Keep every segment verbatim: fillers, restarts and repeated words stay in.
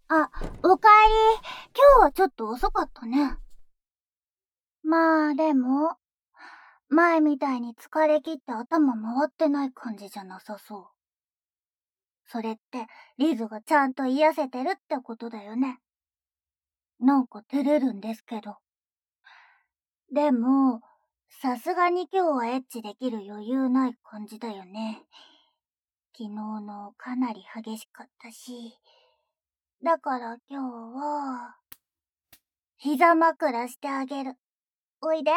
あ、おかえり。今日はちょっと遅かったね。まあでも、前みたいに疲れ切って頭回ってない感じじゃなさそう。それって、リズがちゃんと癒せてるってことだよね。なんか照れるんですけど。でも、さすがに今日はエッチできる余裕ない感じだよね。昨日のかなり激しかったし。だから今日は、膝枕してあげる。おいで。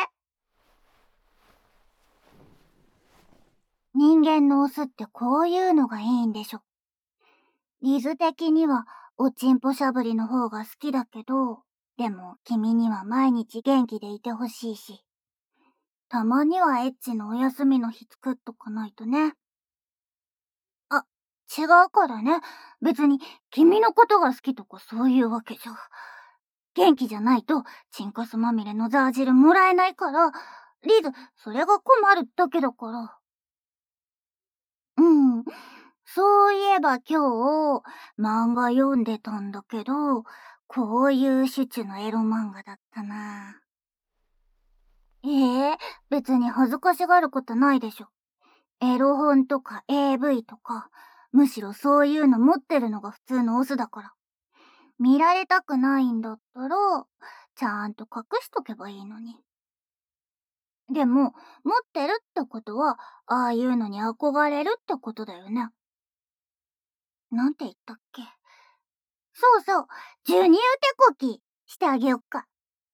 人間のオスってこういうのがいいんでしょ。リズ的にはおちんぽしゃぶりの方が好きだけど、でも君には毎日元気でいてほしいし、たまにはエッチのお休みの日作っとかないとね。あ、違うからね。別に君のことが好きとかそういうわけじゃ。元気じゃないとチンカスまみれのザー汁もらえないから、リズ、それが困るだけだから。うん。そういえば今日、漫画読んでたんだけど、こういう趣旨のエロ漫画だったな。ええ、別に恥ずかしがることないでしょ。エロ本とか エーブイ とか、むしろそういうの持ってるのが普通のオスだから。見られたくないんだったら、ちゃんと隠しとけばいいのに。でも、持ってるってことは、ああいうのに憧れるってことだよね。なんて言ったっけ？そうそう、授乳手こきしてあげよっか。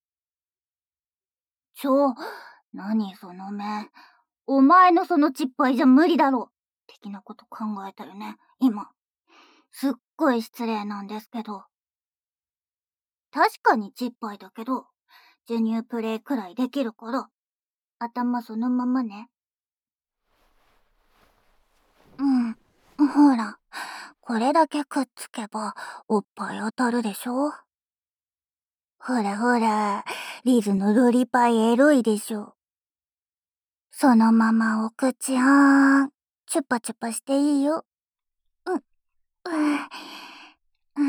ちょ、何その目。お前のそのちっぱいじゃ無理だろ。的なこと考えたよね、今。すっごい失礼なんですけど。確かにちっぱいだけど、授乳プレイくらいできるから、頭そのままね。うん、ほら、これだけくっつけば、おっぱい当たるでしょ？ほらほら、リズのロリパイエロいでしょ。そのままお口あん、チュパチュパしていいよ。うん、うん、うん、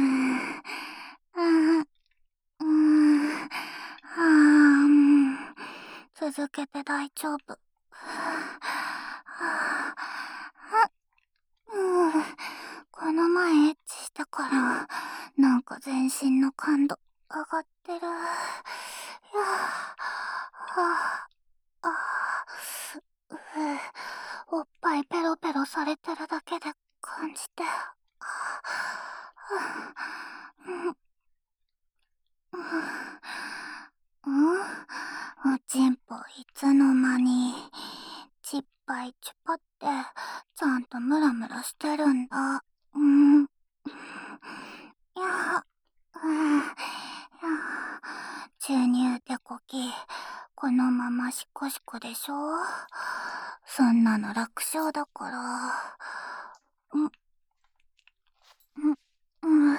うん、うん、うん、続けて大丈夫。うん、この前エッチしたから、なんか全身の感度上がってる。いやはあ、あうおっぱいペロペロされてるだけで感じて。うんうん、おちんぽいつの間にちっぱいチュパってちゃんとムラムラしてるんだ。うん。いや、うん、いや、注入手こき、このままシコシコでしょ？そんなの楽勝だから。うん、うん、うん。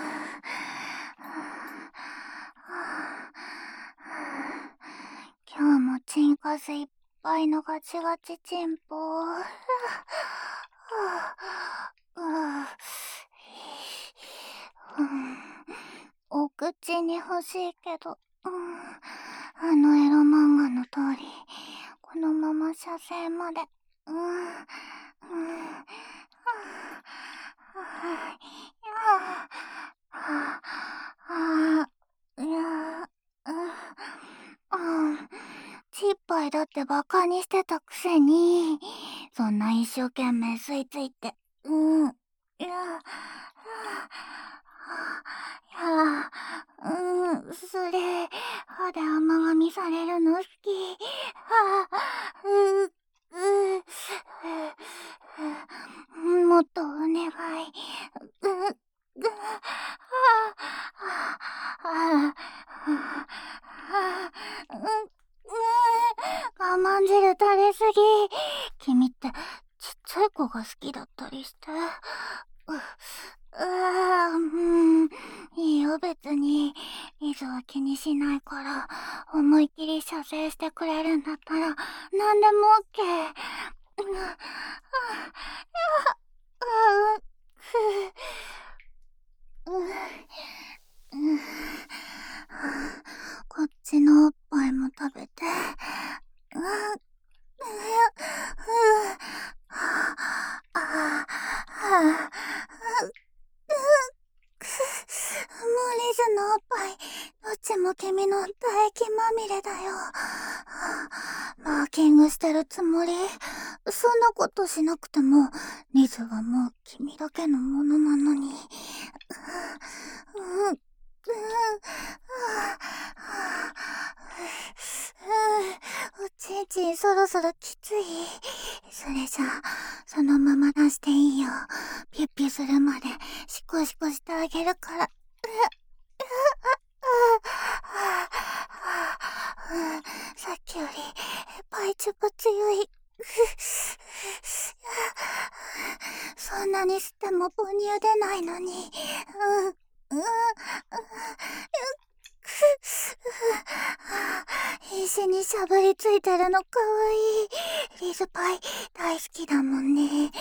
今日もチンカスいっぱいのガチガチチンポ。お口に欲しいけど、うん、あのエロ漫画の通り、このまま射精まで、うん、うん、はあ、いや、うん、ちっぱいだってバカにしてたくせに、そんな一生懸命吸い付いて、うん、いや、いや、うん、それ、歯で甘噛みされるの好き。はあ、う、う、う、もっとお願い。う、う、はあ、はあ、我慢汁垂れすぎ。君ってちっちゃい子が好きだったりして。う、うーん、いいよ別に。リズは気にしないから、思いっきり射精してくれるんだったら、なんでもオッケー。う、う、う、う、う、 うん、こっちのおっぱいも食べて。うん、うん、うん、ああ、ああ、くもうリズのおっぱい、どっちも君の唾液まみれだよ。マーキングしてるつもり。そんなことしなくても、リズはもう君だけのものなのに。うん、うん、おちんちんそろそろきつい。それじゃあ、そのまま出していいよ。ピュッピュするまでシコシコしてあげるから。さっきよりパイチュが強い。そんなに吸っても母乳出ないのに。うん、うん、必死にしゃぶりついてるのかわいい。リズパイ大好きだもんね。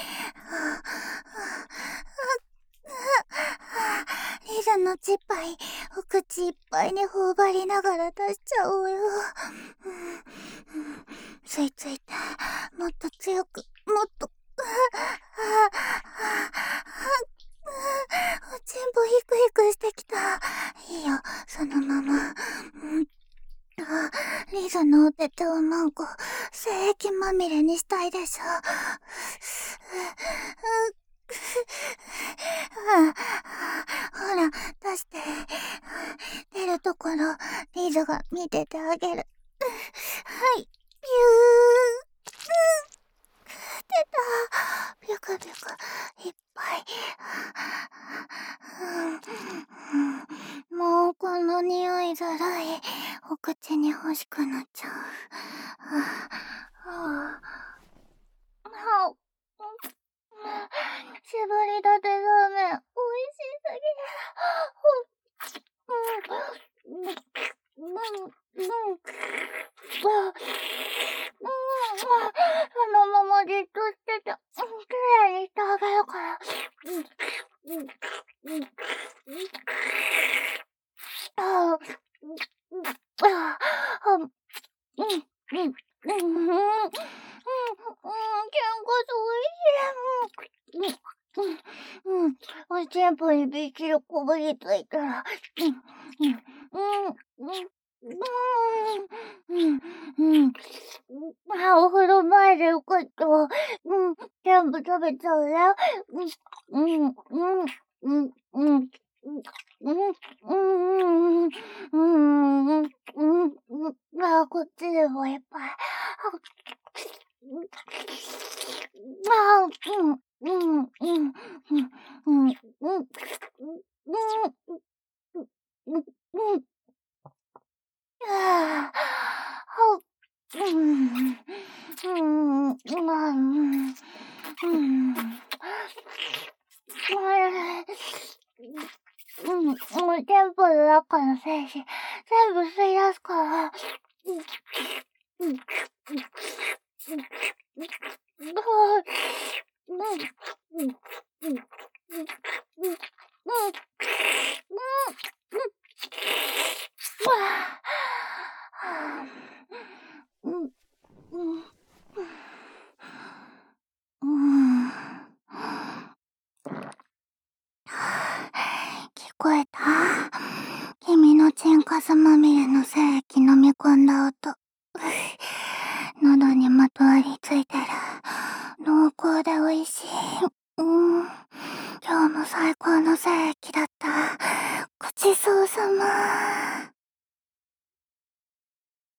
リズのチッパイお口いっぱいに頬張りながら出しちゃおうよ。ついついてもっと強く、もっと。おちんぽヒクヒクしてきた。いいよ、そのまま。リズのお手手をマンコ、精液まみれにしたいでしょ。ほら、出して。出るところ、リズが見ててあげる。はい、ピュー。出た。ピュクピュク、いっぱい。もうこの匂いずるい。お口に欲しくなっちゃう。はぁ。絞りたてラーメン、美味しすぎる。うん、うん、うん、そのままじっとしてて、きれいにしてあげるから。ああ、ああ、うん、うん、うん、うん、うん、喧嘩そういしい。うん、うん、おちんぽにびっちりこぶりついたら、うん、うん、うん、うん、うん、うん、あ、お風呂前でよかった。うん、全部食べちゃうよ。うん、うん、うん、うん、うん。うん、うん、うん、うん、うん、うん、あ、こっちでもいっぱい。あ、うん、うん、うん、うん、うん、うん、うん、うん、うん、うん、ああ、うん、うん、うん、うん、うん、もう全部の中の精子、全部吸い出すから。うん、うん、うん、うん、うん、うん、うん、うん、うん、うん、うん、うん、うん。聞こえた？君のチンカスまみれの精液飲み込んだ音。喉にまとわりついてる。濃厚で美味しい。うん。今日も最高の精液だった。ごちそうさま。